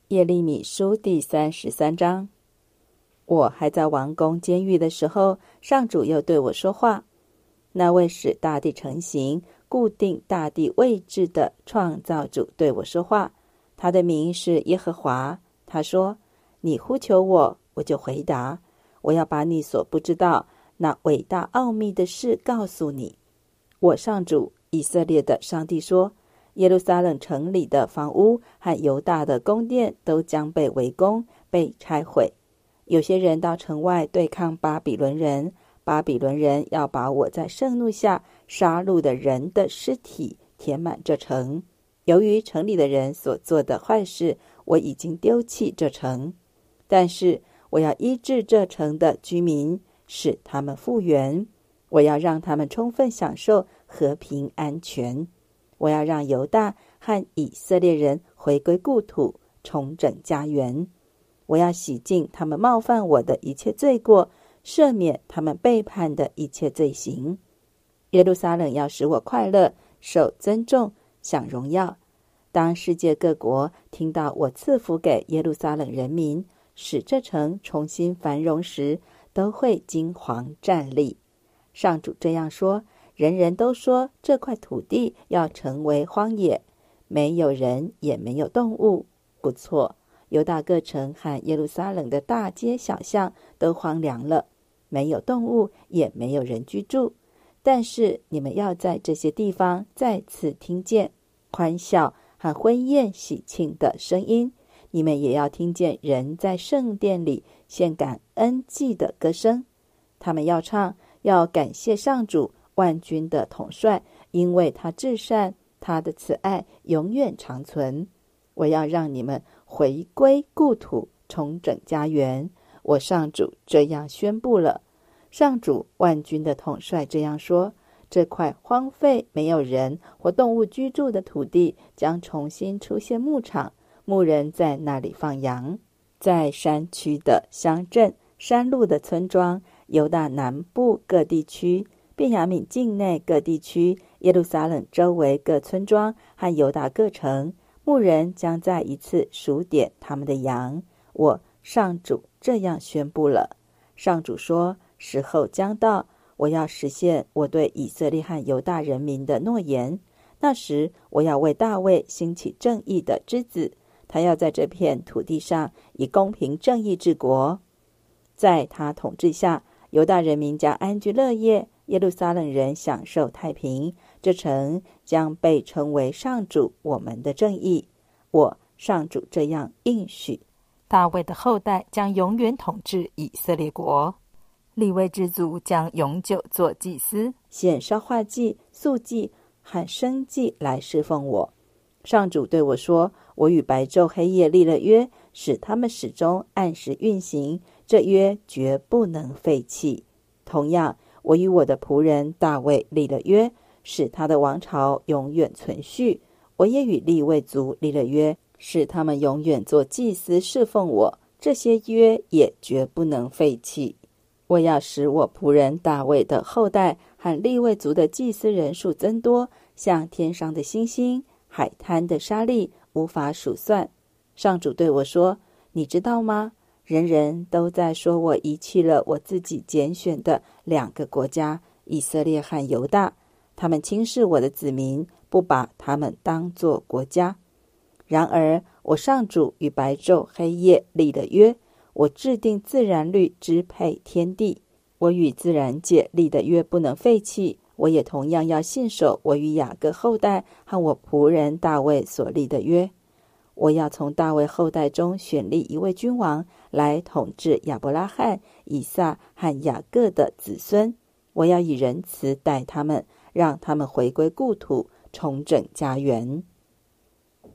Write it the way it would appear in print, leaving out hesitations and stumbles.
耶利米书第33章。我还在王宫监狱的时候，上主又对我说话。那位使大地成形、固定大地位置的创造主对我说话，他的名是耶和华。他说：你呼求我，我就回答，我要把你所不知道那伟大奥秘的事告诉你。我上主以色列的上帝说，耶路撒冷城里的房屋和犹大的宫殿都将被围攻，被拆毁。有些人到城外对抗巴比伦人，巴比伦人要把我在盛怒下杀戮的人的尸体填满这城。由于城里的人所做的坏事，我已经丢弃这城，但是我要医治这城的居民，使他们复原。我要让他们充分享受和平安全。我要让犹大和以色列人回归故土，重整家园。我要洗净他们冒犯我的一切罪过，赦免他们背叛的一切罪行。耶路撒冷要使我快乐，受尊重，享荣耀。当世界各国听到我赐福给耶路撒冷人民，使这城重新繁荣时，都会惊惶战栗。上主这样说，人人都说这块土地要成为荒野，没有人也没有动物。不错，犹大各城和耶路撒冷的大街小巷都荒凉了，没有动物，也没有人居住。但是你们要在这些地方再次听见欢笑和婚宴喜庆的声音，你们也要听见人在圣殿里献感恩祭的歌声。他们要唱，要感谢上主万军的统帅，因为他至善，他的慈爱永远长存。我要让你们回归故土，重整家园。我上主这样宣布了。上主万军的统帅这样说，这块荒废没有人或动物居住的土地将重新出现牧场，牧人在那里放羊。在山区的乡镇、山路的村庄、犹大南部各地区、便雅悯境内各地区、耶路撒冷周围各村庄和犹大各城，牧人将再一次数点他们的羊。我上主这样宣布了。上主说，时候将到，我要实现我对以色列和犹大人民的诺言。那时我要为大卫兴起正义的之子，他要在这片土地上以公平正义治国。在他统治下，犹大人民将安居乐业，耶路撒冷人享受太平。这城将被称为上主我们的正义。我上主这样应许。大卫的后代将永远统治以色列国。利未之族将永久做祭司，献烧化祭、素祭和生祭来侍奉我。上主对我说，我与白昼黑夜立了约，使他们始终按时运行，这约绝不能废弃。同样，我与我的仆人大卫立了约，使他的王朝永远存续。我也与利未族立了约，使他们永远做祭司侍奉我，这些约也绝不能废弃。我要使我仆人大卫的后代和利未族的祭司人数增多，像天上的星星，海滩的沙粒，无法数算。上主对我说，你知道吗？人人都在说我遗弃了我自己拣选的2个国家，以色列和犹大。他们轻视我的子民，不把他们当作国家。然而我上主与白昼黑夜立了约，我制定自然律支配天地，我与自然界立的约不能废弃。我也同样要信守我与雅各后代和我仆人大卫所立的约。我要从大卫后代中选立一位君王来统治亚伯拉罕、以撒和雅各的子孙。我要以仁慈待他们，让他们回归故土，重整家园。